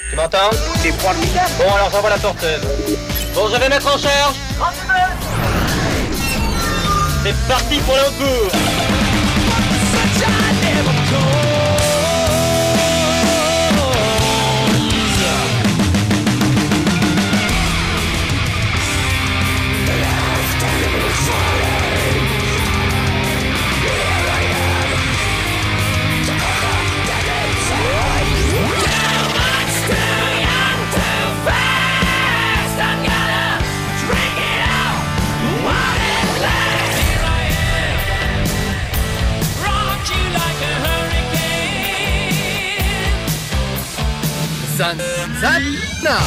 Tu m'entends? C'est formidable. Bon, alors j'envoie la porteuse. Bon, je vais mettre en charge. C'est parti pour l'encours. Zanzana.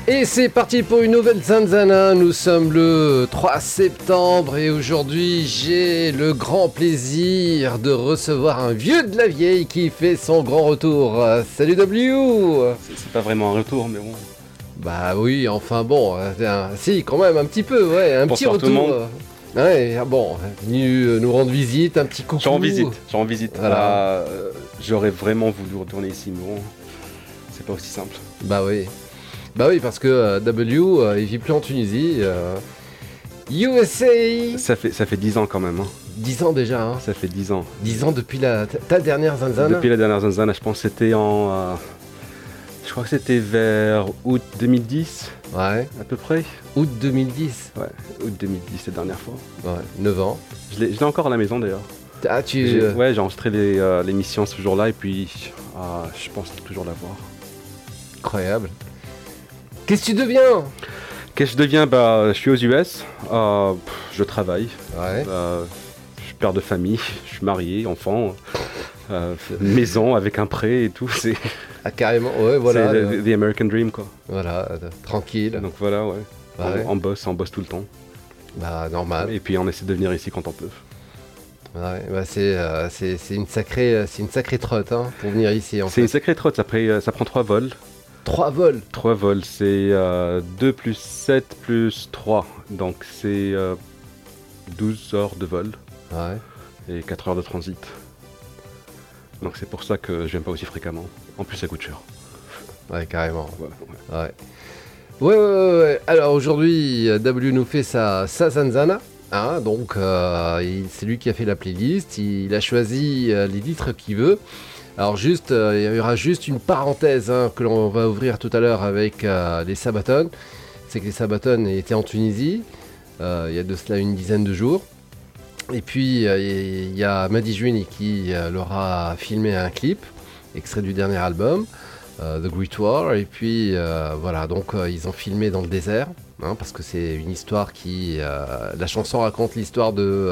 Et c'est parti pour une nouvelle Zanzana. Nous sommes le 3 septembre et aujourd'hui j'ai le grand plaisir de recevoir un vieux de la vieille qui fait son grand retour. Salut W. C'est pas vraiment un retour, mais bon. Bah oui, enfin bon, si quand même un petit peu, ouais, un Bonsoir petit tout le retour. monde. Ouais, bon, venu nous rendre visite, un petit coucou. Je suis en visite. Voilà. J'aurais vraiment voulu retourner ici, mais bon, c'est pas aussi simple. Bah oui, parce que W, il vit plus en Tunisie. USA. Ça fait 10 ans quand même. Hein. 10 ans déjà, hein. Ça fait 10 ans. 10 ans depuis ta dernière Zanzana. Depuis la dernière Zanzana, je pense que c'était je crois que c'était vers août 2010, Ouais, à peu près. août 2010. Ouais, août 2010, la dernière fois. Ouais, 9 ans. Je l'ai encore à la maison d'ailleurs. Ah, Ouais, j'ai enregistré l'émission ce jour-là et puis je pense toujours la voir. Incroyable. Qu'est-ce que tu deviens? Qu'est-ce que je deviens? Je suis aux US, je travaille. Ouais. Je suis père de famille, je suis marié, enfant, maison avec un prêt et tout. C'est Carrément, ouais, voilà. c'est the American Dream quoi. Voilà, tranquille. Donc voilà, ouais. Ouais. On bosse tout le temps. Bah, normal. Et puis on essaie de venir ici quand on peut. Ouais, bah, c'est une sacrée trotte hein, pour venir ici. C'est une sacrée trotte, ça prend 3 vols. 3 vols. 3 vols, c'est 2 plus 7 plus 3. Donc c'est 12 heures de vol Ouais. et 4 heures de transit. Donc c'est pour ça que je viens pas aussi fréquemment. En plus ça coûte cher. Ouais, carrément. Voilà, ouais. Ouais. Alors aujourd'hui, W nous fait sa Zanzana. Hein, donc c'est lui qui a fait la playlist. Il a choisi les titres qu'il veut. Alors juste, il y aura juste une parenthèse hein, que l'on va ouvrir tout à l'heure avec les Sabaton. C'est que les Sabaton étaient en Tunisie. Il y a de cela une dizaine de jours. Et puis il y a Madi Juni qui leur a filmé un clip, extrait du dernier album, The Great War. Et puis voilà, donc ils ont filmé dans le désert, hein, parce que c'est une histoire qui... la chanson raconte l'histoire de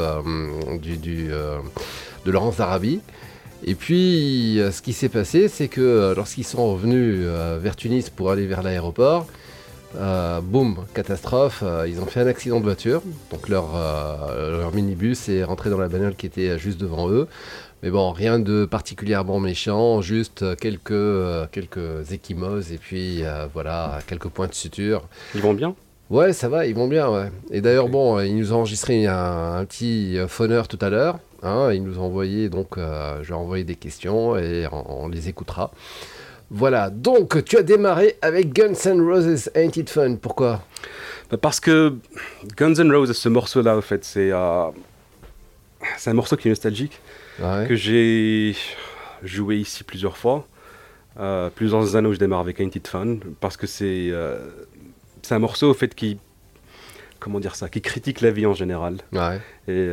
Laurence d'Arabie. Et puis ce qui s'est passé, c'est que lorsqu'ils sont revenus vers Tunis pour aller vers l'aéroport, boum, catastrophe, ils ont fait un accident de voiture, donc leur minibus est rentré dans la bagnole qui était juste devant eux, mais bon, rien de particulièrement méchant, juste quelques ecchymoses et puis voilà, quelques points de suture. Ils vont bien? Ouais, ça va, ils vont bien, ouais. Et d'ailleurs, okay. Bon, ils nous ont enregistré un petit phoneur tout à l'heure, hein, ils nous ont envoyé, donc je vais envoyer des questions et on les écoutera. Voilà, donc tu as démarré avec Guns N' Roses Ain't It Fun, pourquoi? Parce que Guns N' Roses, ce morceau-là, en fait, c'est un morceau qui est nostalgique, que j'ai joué ici plusieurs fois, plusieurs années où je démarre avec Ain't It Fun, parce que c'est un morceau, au fait, qui critique la vie en général. Ouais. Et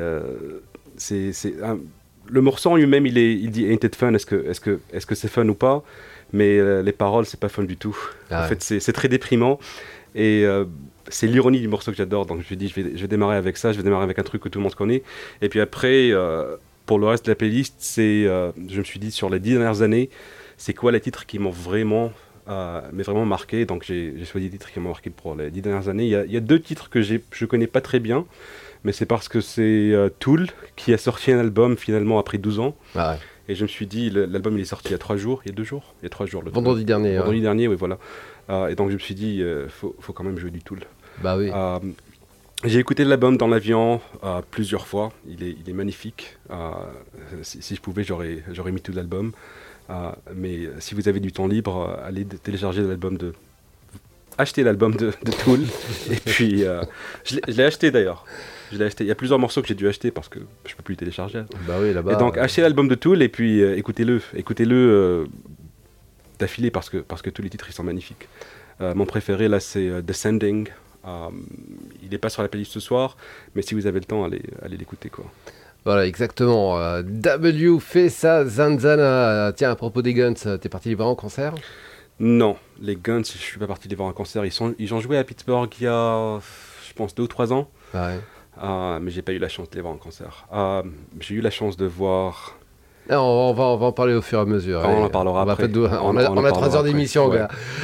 le morceau en lui-même, il dit Ain't It Fun, est-ce que c'est fun ou pas? Mais les paroles, c'est pas fun du tout. En fait, c'est très déprimant. Et c'est l'ironie du morceau que j'adore. Donc je me dis, je vais démarrer avec ça. Je vais démarrer avec un truc que tout le monde connaît. Et puis après, pour le reste de la playlist, je me suis dit, sur les 10 dernières années, c'est quoi les titres qui m'ont vraiment marqué. Donc j'ai choisi des titres qui m'ont marqué pour les 10 dernières années. Il y a 2 titres que je connais pas très bien. Mais c'est parce que c'est Tool qui a sorti un album finalement après 12 ans. Et je me suis dit, l'album il est sorti il y a 3 jours, il y a 2 jours, il y a 3 jours. Vendredi dernier. Vendredi dernier, oui, voilà. Et donc je me suis dit, faut quand même jouer du Tool. Bah oui. J'ai écouté l'album dans l'avion plusieurs fois, il est magnifique. Si je pouvais, j'aurais mis tout l'album. Mais si vous avez du temps libre, allez télécharger acheter l'album de Tool. Et puis, je l'ai acheté d'ailleurs. Il y a plusieurs morceaux que j'ai dû acheter parce que je peux plus les télécharger. Bah oui, là-bas. Et donc achetez l'album de Tool et puis écoutez-le d'affilée parce que tous les titres ils sont magnifiques. Mon préféré là c'est Descending. Il n'est pas sur la playlist ce soir, mais si vous avez le temps, allez l'écouter quoi. Voilà, exactement. W fait sa Zanzana. Tiens, à propos des Guns, t'es parti les voir en concert? Non, les Guns, je suis pas parti les voir en concert. Ils ont joué à Pittsburgh il y a, je pense, 2 ou 3 ans. Ouais. Mais j'ai pas eu la chance de les voir en concert. J'ai eu la chance de voir... Non, on va en parler au fur et à mesure. On en parlera après. On a 3 heures d'émission, gars.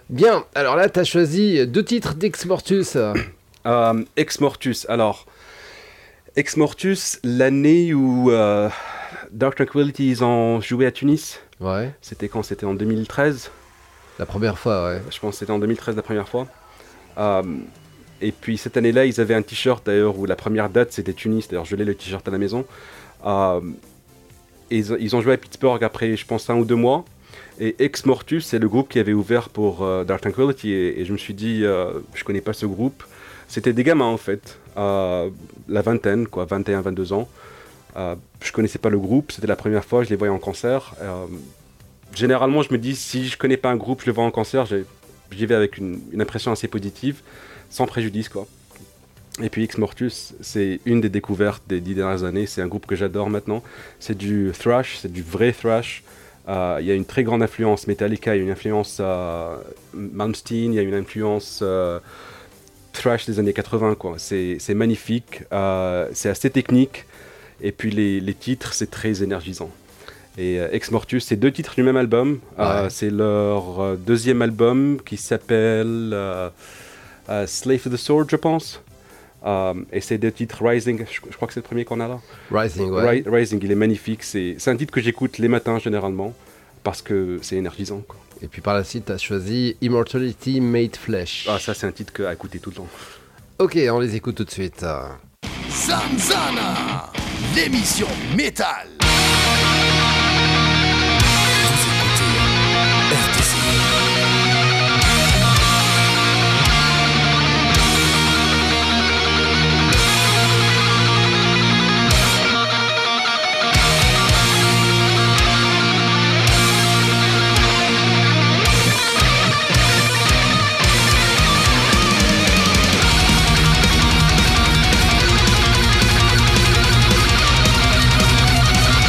Bien, alors là, tu as choisi 2 titres d'Ex Mortus. Ex Mortus, alors... Ex Mortus, l'année où Dark Tranquillity ils ont joué à Tunis. Ouais. C'était quand? C'était en 2013. La première fois, ouais. Je pense que c'était en 2013 la première fois. Et puis cette année-là, ils avaient un t-shirt d'ailleurs où la première date c'était Tunis. D'ailleurs, je l'ai le t-shirt à la maison. Et ils ont joué à Pittsburgh après, je pense, 1 ou 2 mois. Et Ex Mortus, c'est le groupe qui avait ouvert pour Dark Tranquillity. Et je me suis dit, je connais pas ce groupe. C'était des gamins en fait, la vingtaine, quoi, 21, 22 ans. Je connaissais pas le groupe, c'était la première fois, je les voyais en concert. Généralement, je me dis, si je connais pas un groupe, je le vois en concert, j'y vais avec une impression assez positive, sans préjudice, quoi. Et puis Ex Mortus, c'est une des découvertes des 10 dernières années, c'est un groupe que j'adore maintenant. C'est du thrash, c'est du vrai thrash. Il y a une très grande influence Metallica, il y a une influence Malmsteen, il y a une influence thrash des années 80, quoi. C'est magnifique, c'est assez technique, et puis les titres, c'est très énergisant. Et Ex Mortus, c'est 2 titres du même album. C'est leur 2e album qui s'appelle Slave to the Sword, je pense. Et c'est 2 titres, Rising, je crois que c'est le premier qu'on a là. Rising, ouais. Rising, il est magnifique. C'est un titre que j'écoute les matins généralement, parce que c'est énergisant, quoi. Et puis par la suite, tu as choisi Immortality Made Flesh. Ah, ça, c'est un titre à écouter tout le temps. Ok, on les écoute tout de suite. Zanzana, l'émission métal. RTC.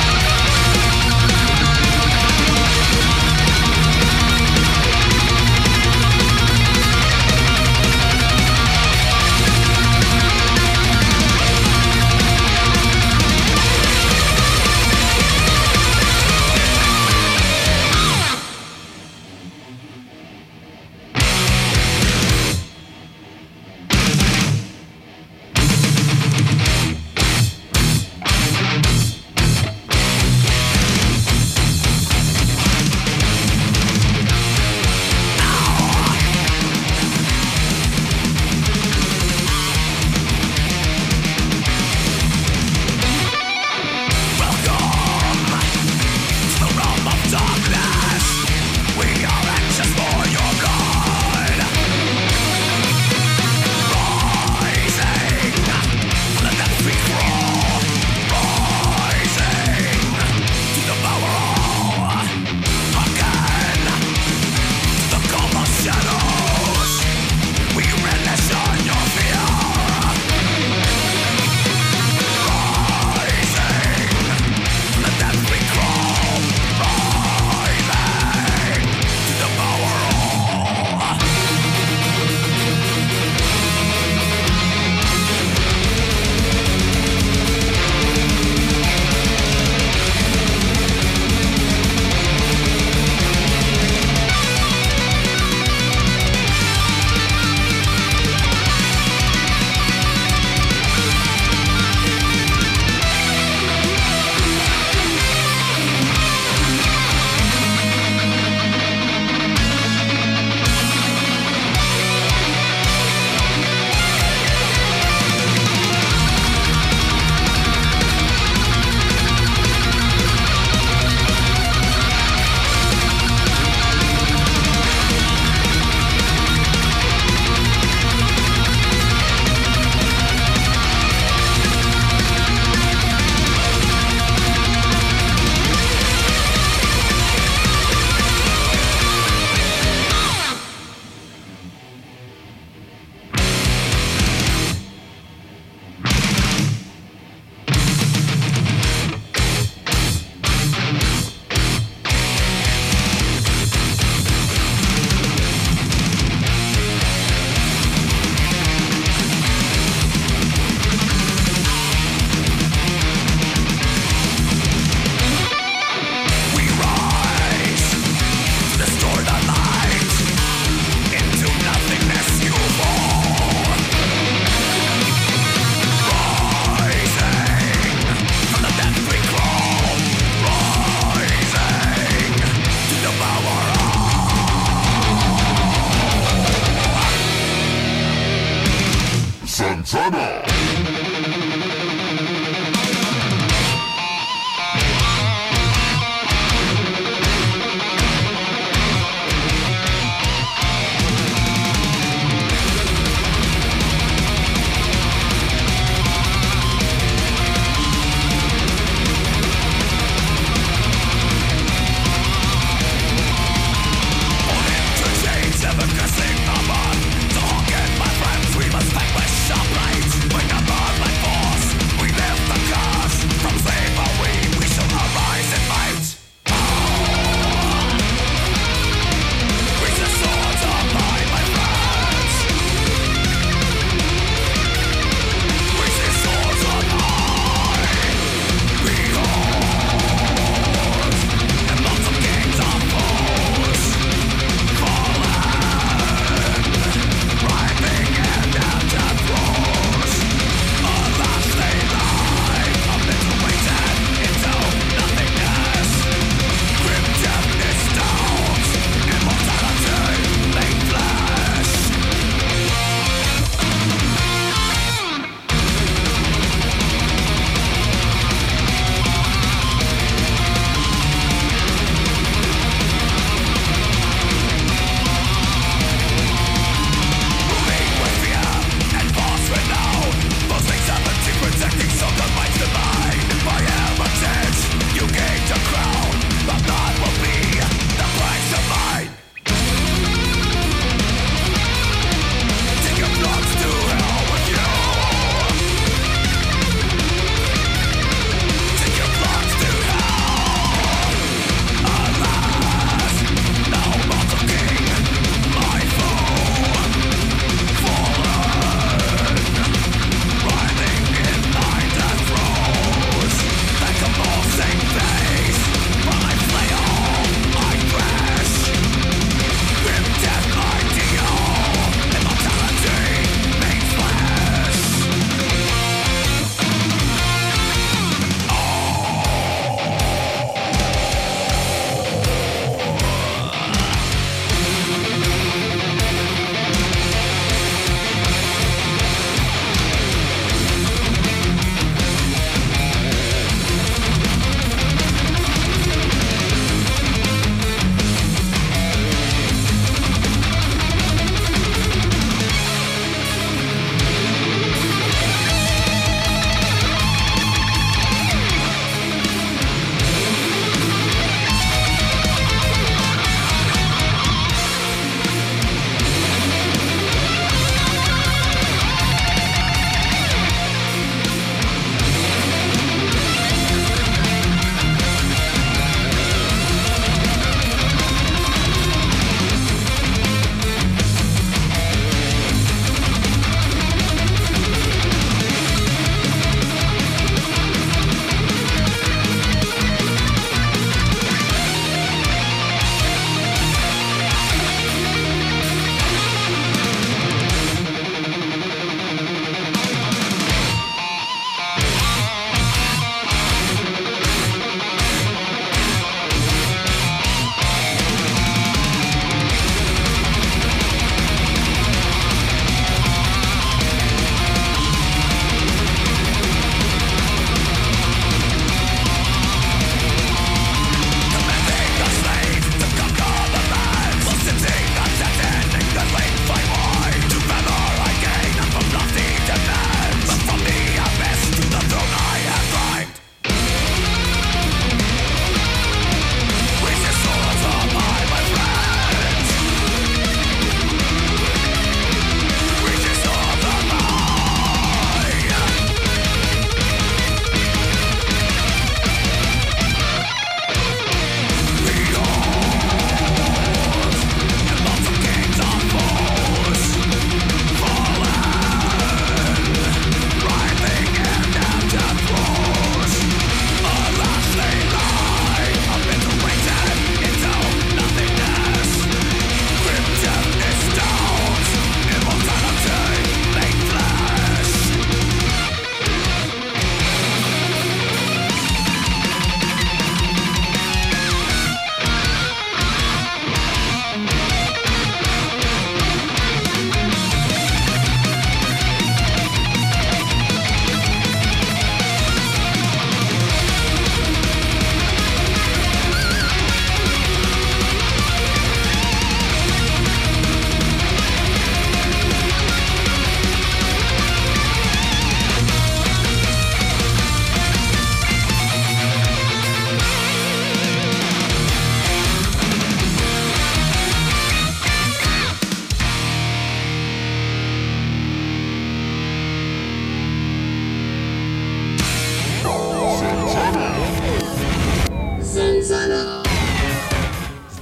Never guessing number. Don't get my friends, we must take with sharp blades. Bring up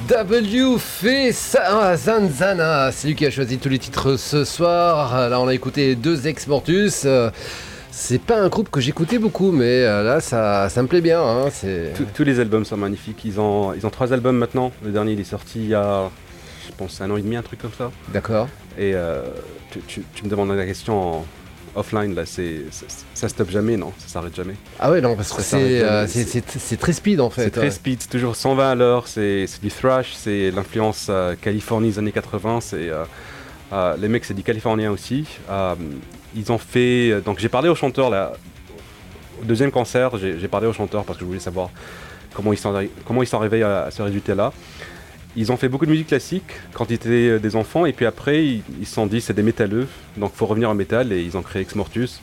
W fait Zanzana, c'est lui qui a choisi tous les titres ce soir. Là on a écouté 2 Ex Mortus. C'est pas un groupe que j'écoutais beaucoup, mais là ça me plaît bien. Hein, tous les albums sont magnifiques. Ils ont 3 albums maintenant. Le dernier il est sorti il y a, je pense, 1 an et demi, un truc comme ça. D'accord. Et tu me demandes la question offline, là, ça stoppe jamais, non? Ça s'arrête jamais. Ah ouais, non, parce que c'est très speed en fait. C'est très speed, c'est toujours 120 à l'heure, c'est du thrash, c'est l'influence Californie des années 80, les mecs c'est du californien aussi. Ils ont fait, donc j'ai parlé au chanteur là, au deuxième concert, j'ai parlé au chanteur parce que je voulais savoir comment ils sont arrivés à ce résultat-là. Ils ont fait beaucoup de musique classique quand ils étaient des enfants, et puis après ils se sont dit c'est des métalleux, donc faut revenir au métal, et ils ont créé Ex Mortus.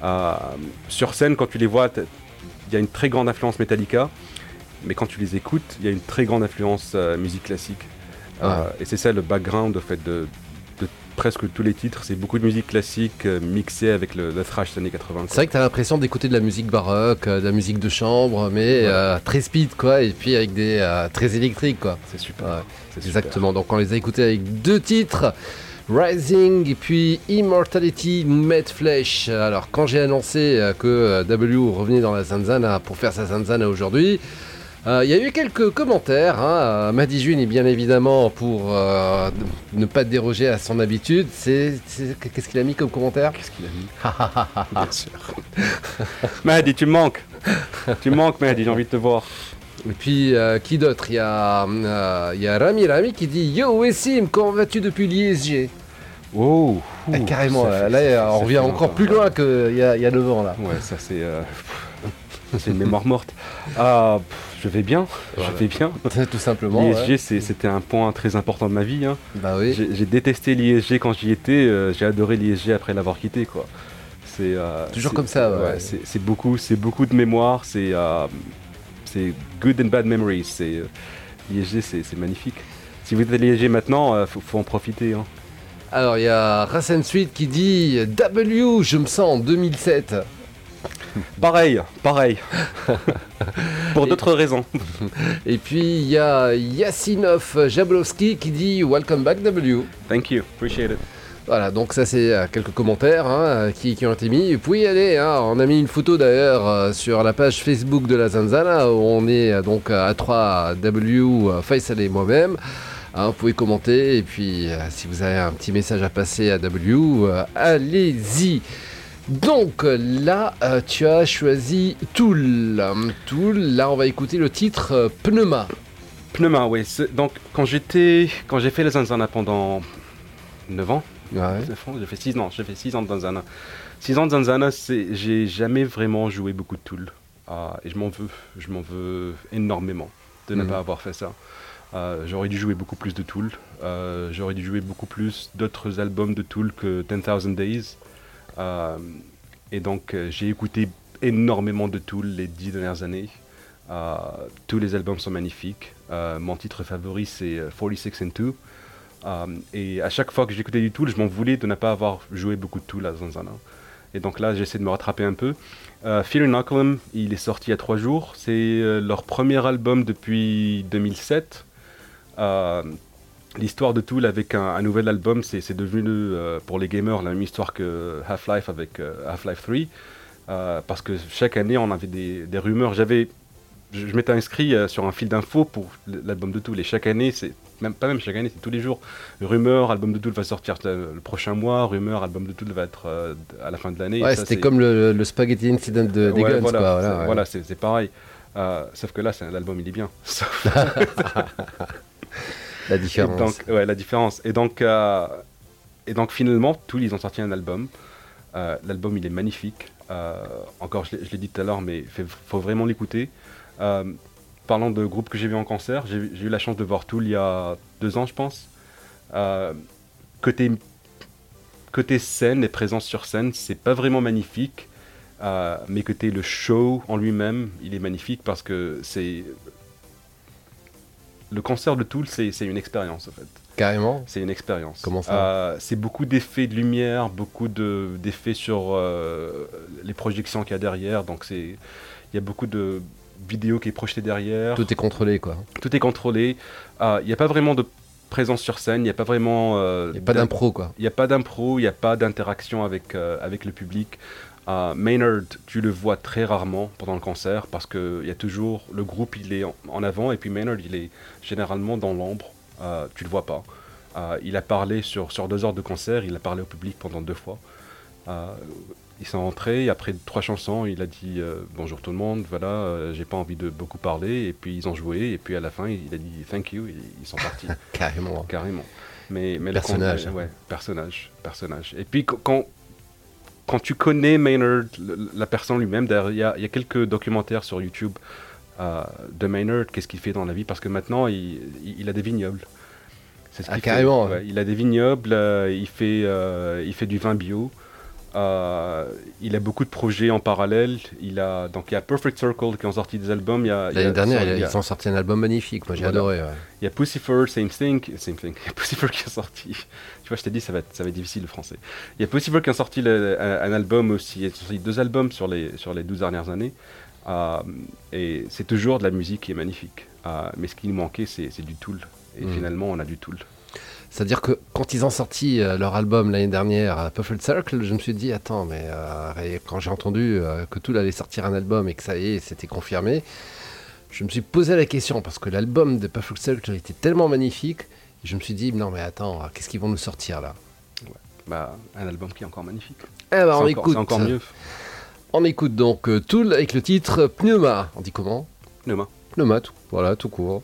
Sur scène, quand tu les vois, il y a une très grande influence Metallica, mais quand tu les écoutes, il y a une très grande influence musique classique. Et c'est ça le background au fait de presque tous les titres, c'est beaucoup de musique classique mixée avec le thrash des années 80. C'est vrai que tu as l'impression d'écouter de la musique baroque, de la musique de chambre, mais très speed quoi, et puis avec des très électriques quoi. C'est super. Ouais, exactement. Donc on les a écoutés avec 2 titres, Rising et puis Immortality Made Flesh. Alors quand j'ai annoncé que W revenait dans la Zanzana pour faire sa Zanzana aujourd'hui, il y a eu quelques commentaires. Hein. Madi June est bien évidemment pour ne pas déroger à son habitude. Qu'est-ce qu'il a mis comme commentaire? Qu'est-ce qu'il a mis? Bien sûr. Madi, tu me manques. Tu me manques, Madi, j'ai envie de te voir. Et puis, qui d'autre? Il y a Rami qui dit Yo, Wessim, comment vas-tu depuis l'ISG? Oh, carrément, là, on revient encore plus loin qu'il y a 9 ans. Là. Ouais, ça c'est une mémoire morte. Je vais bien, je vais bien. Tout simplement. L'ISG, c'était un point très important de ma vie. Hein. Bah oui. J'ai détesté l'ISG quand j'y étais, j'ai adoré l'ISG après l'avoir quitté, quoi. Toujours comme ça, ouais. C'est beaucoup de mémoire, c'est good and bad memories. L'ISG, c'est magnifique. Si vous êtes à l'ISG maintenant, faut en profiter. Hein. Alors, il y a Racine Suite qui dit W, je me sens en 2007. Pareil. Pour d'autres raisons. Et puis il y a Yasinov Jablowski qui dit Welcome back W. Thank you, appreciate it. Voilà, donc ça c'est quelques commentaires qui ont été mis. Vous pouvez y aller, on a mis une photo d'ailleurs sur la page Facebook de la Zanzana où on est donc à 3 W, Faisal et moi-même. Vous pouvez commenter et puis si vous avez un petit message à passer à W, allez-y. Donc là, tu as choisi Tool. Là, on va écouter le titre Pneuma. Pneuma, oui. Donc, quand j'ai fait les Zanzana pendant 9 ans, ouais. J'ai fait 6 ans. J'ai fait 6 ans de Zanzana. 6 ans de Zanzana, j'ai jamais vraiment joué beaucoup de Tool. Et je m'en veux énormément de ne pas avoir fait ça. J'aurais dû jouer beaucoup plus de Tool. J'aurais dû jouer beaucoup plus d'autres albums de Tool que 10,000 Days. Et donc j'ai écouté énormément de Tool les 10 dernières années. Tous les albums sont magnifiques. Mon titre favori c'est 46 and 2. Et à chaque fois que j'écoutais du Tool, je m'en voulais de ne pas avoir joué beaucoup de Tool à Zanzana. Et donc là j'essaie de me rattraper un peu. Fear Inoculum, il est sorti il y a 3 jours. C'est leur premier album depuis 2007. L'histoire de Tool avec un nouvel album, c'est devenu pour les gamers la même histoire que Half-Life avec Half-Life 3. Parce que chaque année, on avait des rumeurs. Je m'étais inscrit sur un fil d'infos pour l'album de Tool. Et chaque année, c'est chaque année, c'est tous les jours. Rumeur, album de Tool va sortir le prochain mois. Rumeur, album de Tool va être à la fin de l'année. Ouais, c'était comme le Spaghetti Incident des Guns. Voilà, c'est pareil. Sauf que là, l'album, il est bien. La différence. La différence. Et donc finalement, Tool, ils ont sorti un album. L'album, il est magnifique. Encore, je l'ai dit tout à l'heure, mais il faut vraiment l'écouter. Parlant de groupes que j'ai vu en concert, j'ai eu la chance de voir Tool il y a 2 ans, je pense. Côté scène et présence sur scène, c'est pas vraiment magnifique. Mais côté le show en lui-même, il est magnifique parce que le concert de Tool, c'est une expérience en fait. Carrément. C'est une expérience. Comment ça c'est beaucoup d'effets de lumière, beaucoup d'effets sur les projections qu'il y a derrière. Donc il y a beaucoup de vidéo qui est projetée derrière. Tout est contrôlé, quoi. Tout est contrôlé. Il n'y a pas vraiment de présence sur scène, il n'y a pas vraiment... Il n'y a pas d'impro, quoi. Il n'y a pas d'impro, il n'y a pas d'interaction avec le public. Maynard, tu le vois très rarement pendant le concert parce que il y a toujours le groupe, il est en avant et puis Maynard, il est généralement dans l'ombre. Tu le vois pas. Il a parlé sur 2 heures de concert, il a parlé au public pendant 2 fois. Ils sont rentrés et après 3 chansons, il a dit bonjour tout le monde, voilà, j'ai pas envie de beaucoup parler. Et puis ils ont joué et puis à la fin, il a dit thank you et ils sont partis. Carrément. Mais personnage. Personnage. Et puis quand tu connais Maynard, la personne lui-même, il y a quelques documentaires sur YouTube de Maynard, qu'est-ce qu'il fait dans la vie, parce que maintenant il a des vignobles. C'est ce qu'il carrément. fait. Ouais, il a des vignobles, il fait du vin bio. Il a beaucoup de projets en parallèle. Il y a Perfect Circle qui ont sorti des albums. L'année dernière, ils ont sorti un album magnifique. Moi, j'ai adoré. Ouais. Il y a Puscifer, Same Thing. Il y a Puscifer qui a sorti. Tu vois, je t'ai dit, ça va être difficile le français. Il y a Puscifer qui a sorti un album aussi. Il a sorti 2 albums sur les 12 dernières années. Et c'est toujours de la musique qui est magnifique. Mais ce qui nous manquait, c'est du Tool. Et finalement, on a du Tool. C'est-à-dire que quand ils ont sorti leur album l'année dernière, Perfect Circle, je me suis dit, attends, mais quand j'ai entendu que Tool allait sortir un album et que ça y est, c'était confirmé, je me suis posé la question, parce que l'album de Perfect Circle était tellement magnifique, et je me suis dit, non mais attends, qu'est-ce qu'ils vont nous sortir là ? Un album qui est encore magnifique. C'est encore mieux. On écoute donc Tool avec le titre Pneuma. On dit comment ? Pneuma, tout court.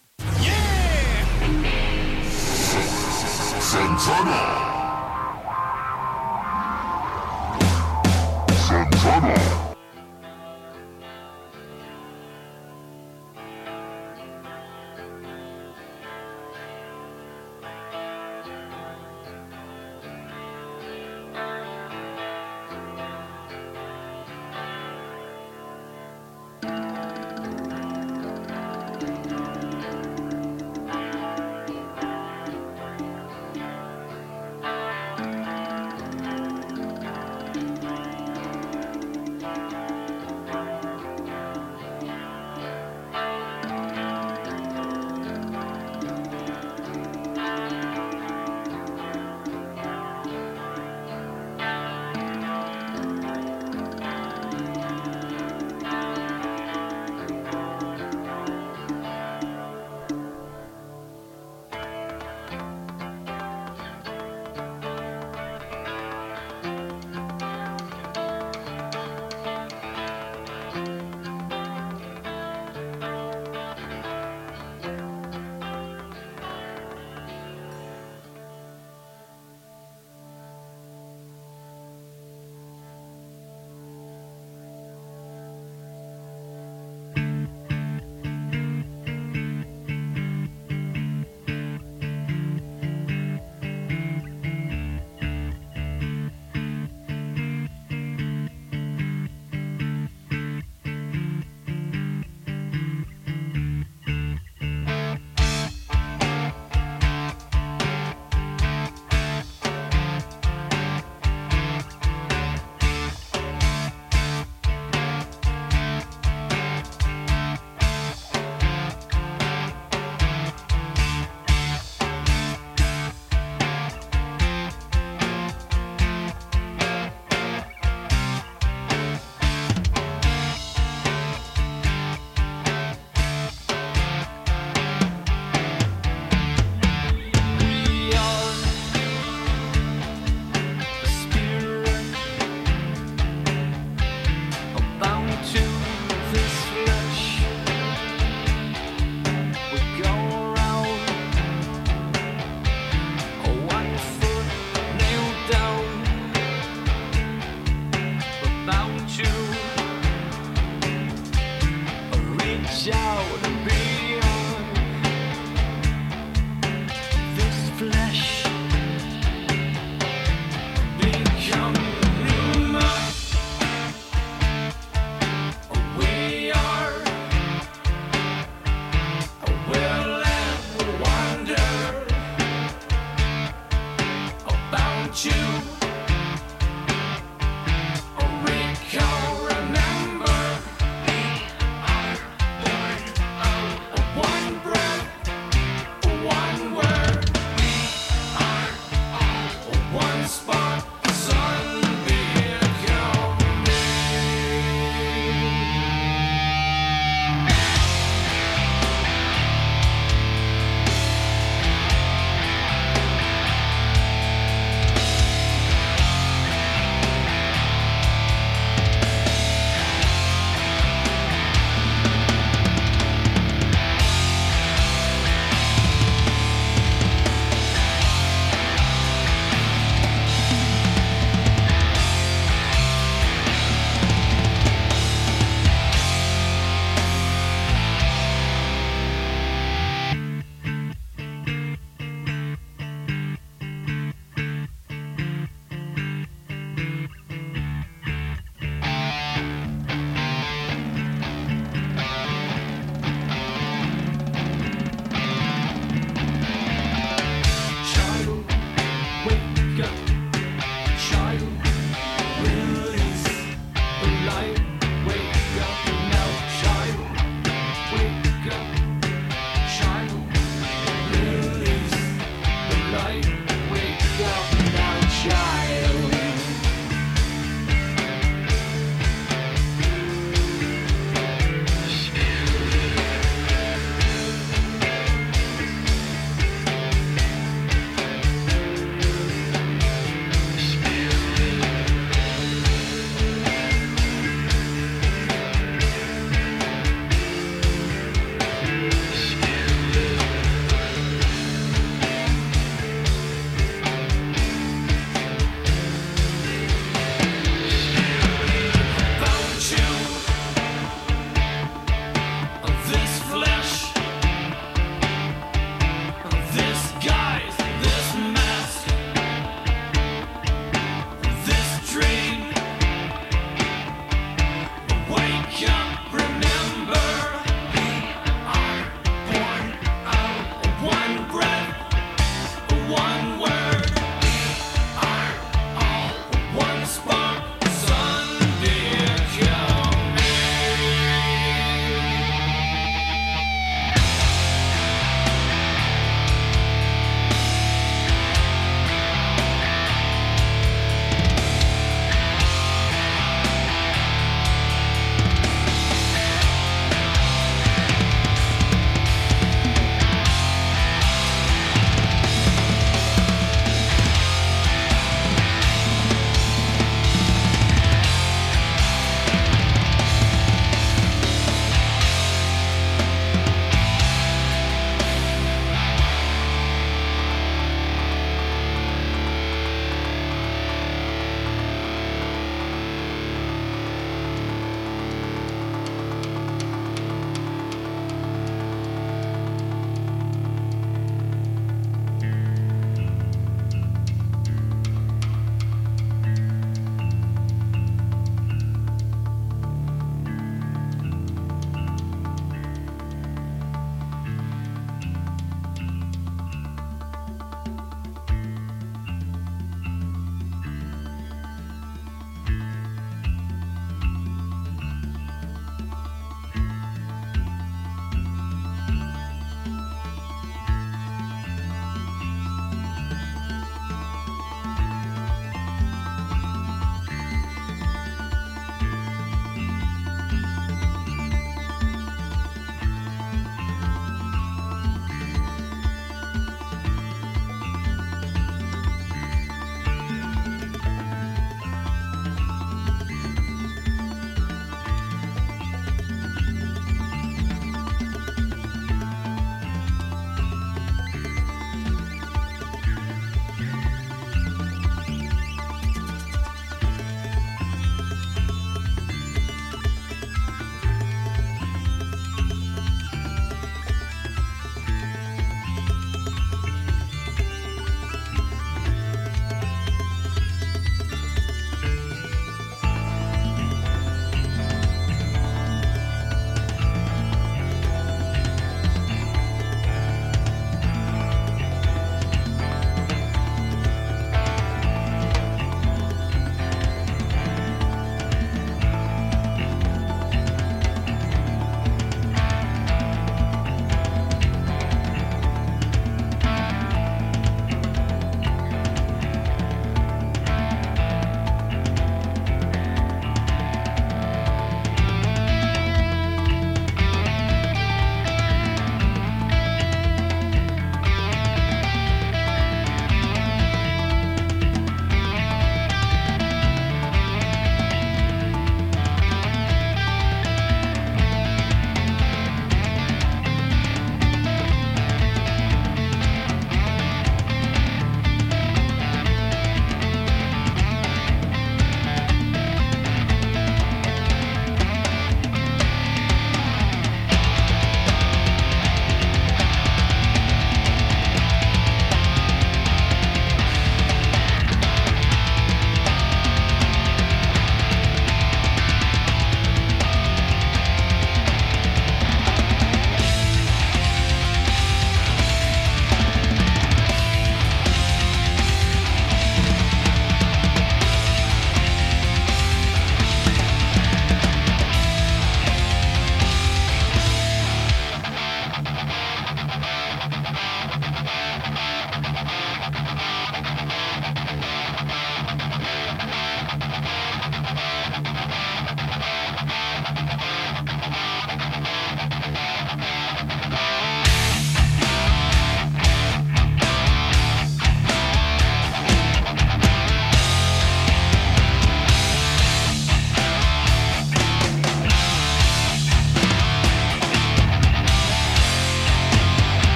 Santana.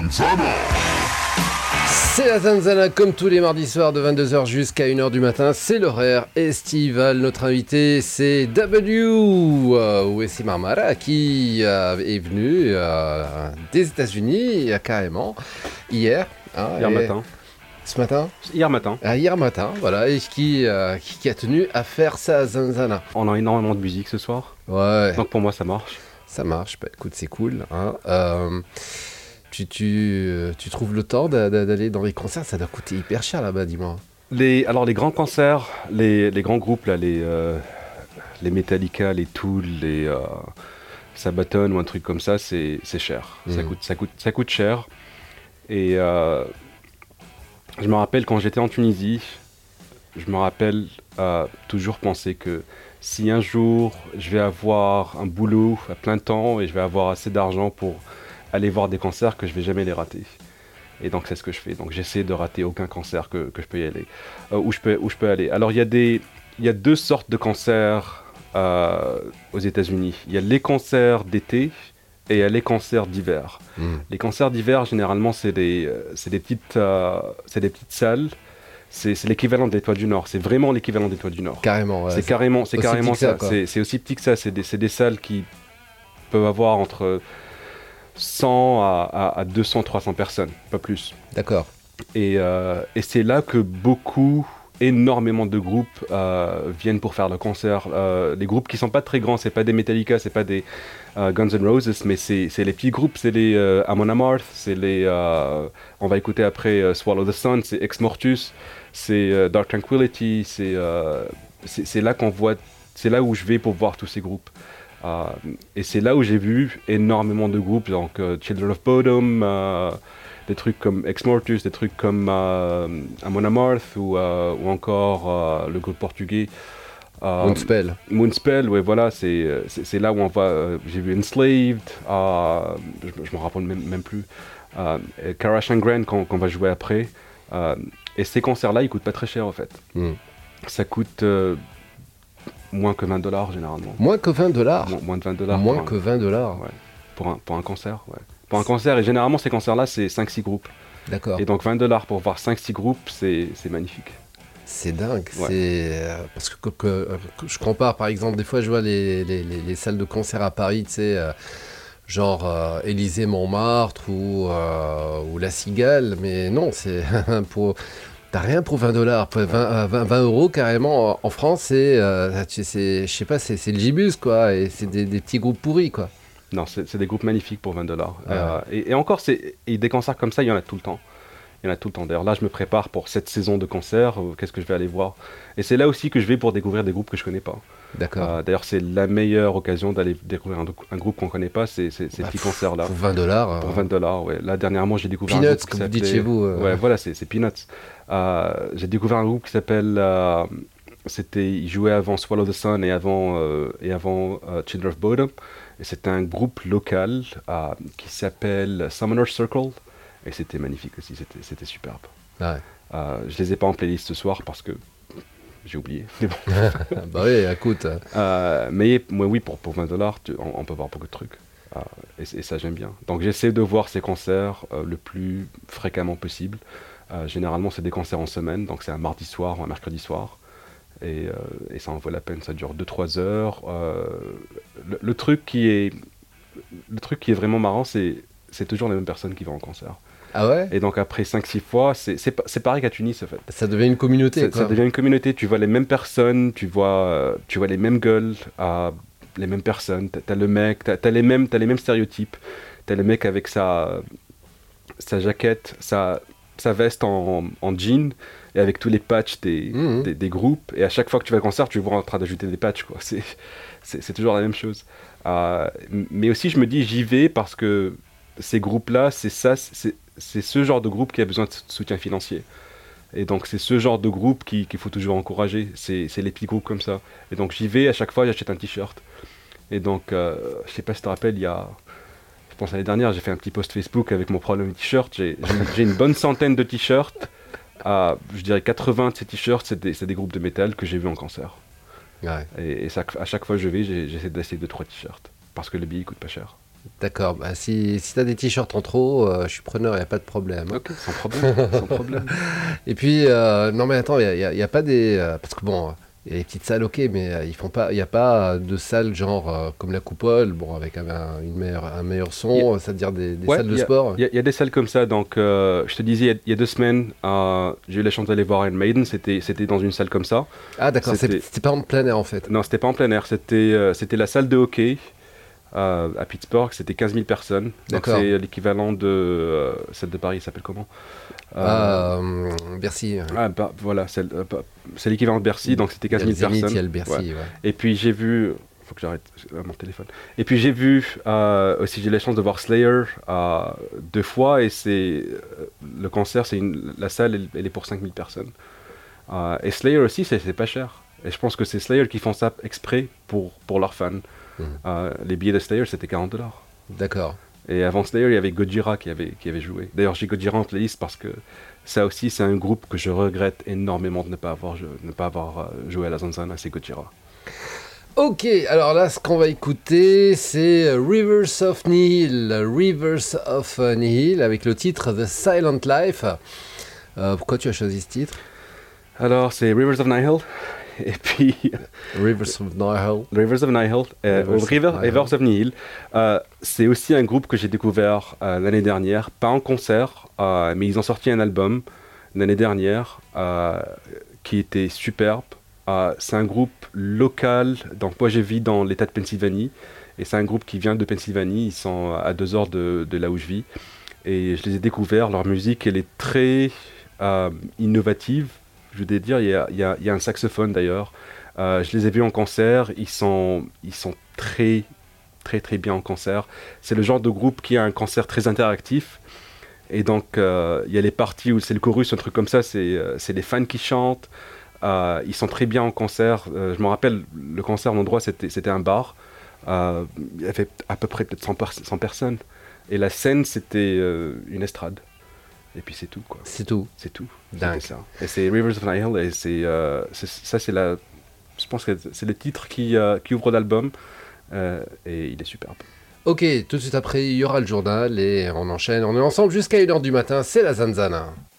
C'est la Zanzana comme tous les mardis soirs de 22h jusqu'à 1h du matin. C'est l'horaire estival. Notre invité c'est Wessi Marmara qui est venu des États-Unis carrément hier. Hier matin. Ce matin Hier matin. Hier matin, voilà. Et qui a tenu à faire sa Zanzana. On a énormément de musique ce soir. Ouais. Donc pour moi ça marche. Ça marche. Bah, écoute, c'est cool. Tu trouves le temps d'aller dans les concerts? Ça doit coûter hyper cher là-bas, dis-moi. Alors les grands concerts, les grands groupes, là, les Metallica, les Tool, les Sabaton ou un truc comme ça, c'est cher. Ça coûte cher. Et je me rappelle quand j'étais en Tunisie, toujours penser que si un jour je vais avoir un boulot à plein temps et je vais avoir assez d'argent pour aller voir des concerts, que je vais jamais les rater. Et donc c'est ce que je fais. Donc j'essaie de rater aucun concert que je peux y aller, où je peux aller. Alors il y a deux sortes de concerts aux États-Unis. Il y a les concerts d'été et il y a les concerts d'hiver. Les concerts d'hiver généralement c'est des petites salles. C'est l'équivalent de l'Étoile du Nord. C'est vraiment l'équivalent de l'Étoile du Nord. Carrément. Ouais, c'est carrément ça. C'est aussi petit que ça. C'est des salles qui peuvent avoir entre 100 à 200, 300 personnes, pas plus. D'accord. Et c'est là que énormément de groupes viennent pour faire le concert. Les groupes qui sont pas très grands, c'est pas des Metallica, c'est pas des Guns N' Roses, mais c'est les petits groupes, c'est les Amon Amarth, c'est les... on va écouter après Swallow the Sun, c'est Ex Mortus, c'est Dark Tranquillity, c'est là qu'on voit... C'est là où je vais pour voir tous ces groupes. Et c'est là où j'ai vu énormément de groupes, donc Children of Bodom, des trucs comme Ex Mortus, des trucs comme Amon Amarth ou encore le groupe portugais Moonspell, ouais, voilà, c'est là où on va. J'ai vu Enslaved, je me rappelle même plus, Karashangram qu'on va jouer après. Et ces concerts-là, ils coûtent pas très cher en fait. Ça coûte moins que $20 généralement. Moins que $20 Moins de $20. Moins que $20 ouais. Pour un concert, ouais. Pour un concert, et généralement ces concerts-là, c'est 5-6 groupes. D'accord. Et donc $20 pour voir 5-6 groupes, c'est magnifique. C'est dingue. Ouais. C'est parce que je compare, par exemple, des fois je vois les salles de concert à Paris, tu sais, genre Élysée Montmartre ou La Cigale, mais non, c'est t'as rien pour $20. 20 euros carrément en France, c'est je sais pas, c'est le gibus quoi, et c'est des petits groupes pourris quoi. Non, c'est des groupes magnifiques pour $20. Et encore, des concerts comme ça, il y en a tout le temps. D'ailleurs, là, je me prépare pour cette saison de concerts. Qu'est-ce que je vais aller voir? Et c'est là aussi que je vais pour découvrir des groupes que je connais pas. D'accord. D'ailleurs, c'est la meilleure occasion d'aller découvrir un groupe qu'on connaît pas, ces petits concerts-là. Pour $20. Pour $20, ouais. Là, dernièrement, j'ai découvert Peanuts, un groupe qui comme vous s'appelait... dites chez vous. Ouais, voilà, c'est Peanuts. J'ai découvert un groupe qui s'appelle... ils jouaient avant Swallow the Sun et avant Children of Bodom. Et c'était un groupe local qui s'appelle Summoner Circle. Et c'était magnifique aussi, c'était superbe. Ouais. Je les ai pas en playlist ce soir parce que j'ai oublié. Mais bon. Bah oui, écoute. Mais oui, pour $20, on peut voir beaucoup de trucs. Et ça, j'aime bien. Donc j'essaie de voir ces concerts le plus fréquemment possible. Généralement, c'est des concerts en semaine, donc c'est un mardi soir ou un mercredi soir. Et ça en vaut la peine, ça dure 2-3 heures. Le truc qui est vraiment marrant, c'est toujours les mêmes personnes qui vont en concert. Ah ouais? Et donc après 5-6 fois, c'est pareil qu'à Tunis en fait. Ça devient une communauté. Ça devient une communauté, tu vois les mêmes personnes, tu vois les mêmes gueules, les mêmes personnes, t'as le mec, t'as les mêmes stéréotypes. T'as le mec avec sa jaquette, sa veste en jean, et avec tous les patchs des groupes, et à chaque fois que tu vas au concert, tu le vois en train d'ajouter des patchs, quoi. C'est toujours la même chose. Mais aussi, je me dis, j'y vais parce que ces groupes-là, c'est ce genre de groupe qui a besoin de soutien financier. Et donc, c'est ce genre de groupe qu'il faut toujours encourager. C'est les petits groupes comme ça. Et donc, j'y vais, à chaque fois, j'achète un t-shirt. Et donc, je sais pas si tu te rappelles, je pense l'année dernière, j'ai fait un petit post Facebook avec mon problème de t-shirt. J'ai une bonne centaine de t-shirts. Je dirais 80 de ces t-shirts, c'est des groupes de métal que j'ai vus en concert. Ouais. Et à chaque fois que je vais, j'essaie d'acheter 2-3 t-shirts. Parce que le billet coûte pas cher. D'accord, bah, si t'as des t-shirts en trop, je suis preneur, il n'y a pas de problème. Ok, sans problème, sans problème. Et puis, non mais attends, il y a pas des... parce que bon, il y a les petites salles, ok, mais ils font pas, il n'y a pas de salles genre comme la Coupole, bon, avec un meilleur son, c'est-à-dire des Ouais, salles de sport. Il y a des salles comme ça. Donc, je te disais, il y a 2 semaines, j'ai eu la chance d'aller voir Iron Maiden. C'était dans une salle comme ça. Ah d'accord, c'était pas en plein air en fait. Non, c'était pas en plein air. C'était la salle de hockey à Pittsburgh. C'était 15 000 personnes. Donc, D'accord. c'est l'équivalent de celle de Paris. Ça s'appelle comment? Bercy. Voilà, c'est l'équivalent de Bercy. Donc, c'était 15 000 personnes. Il y a le Bercy, ouais. Et puis, j'ai vu... Faut que j'arrête mon téléphone. Et puis j'ai vu aussi, j'ai eu la chance de voir Slayer 2 fois et le concert, la salle elle est pour 5000 personnes. Et Slayer aussi, c'est pas cher. Et je pense que c'est Slayer qui font ça exprès pour leurs fans. Les billets de Slayer c'était $40. D'accord. Et avant Slayer, il y avait Gojira qui avait joué. D'ailleurs, j'ai Gojira en playlist parce que ça aussi, c'est un groupe que je regrette énormément de ne pas avoir joué à la Zanzana, c'est Gojira. Ok, alors là, ce qu'on va écouter, c'est Rivers of Nihil, avec le titre The Silent Life. Pourquoi tu as choisi ce titre? Alors, c'est Rivers of Nihil, et puis... Rivers of Nihil. Rivers of Nihil. C'est aussi un groupe que j'ai découvert l'année dernière, pas en concert, mais ils ont sorti un album l'année dernière qui était superbe. C'est un groupe local, donc moi je vis dans l'état de Pennsylvanie, et c'est un groupe qui vient de Pennsylvanie, ils sont à 2 heures de là où je vis, et je les ai découverts, leur musique elle est très innovative, je voudrais dire, il y a un saxophone d'ailleurs, je les ai vus en concert, ils sont très très très bien en concert, c'est le genre de groupe qui a un concert très interactif, et donc il y a les parties où c'est le chorus, un truc comme ça, c'est les fans qui chantent. Ils sont très bien en concert. Je me rappelle, le concert, l'endroit, c'était un bar. Il y avait à peu près peut-être 100 personnes. Et la scène, c'était une estrade. Et puis c'est tout, quoi. C'est tout. Dingue. Ça. Et c'est Rivers of Nihil. Et je pense que c'est le titre qui ouvre l'album. Et il est superbe. Ok, tout de suite après, il y aura le journal et on enchaîne. On est ensemble jusqu'à 1h du matin. C'est la Zanzana.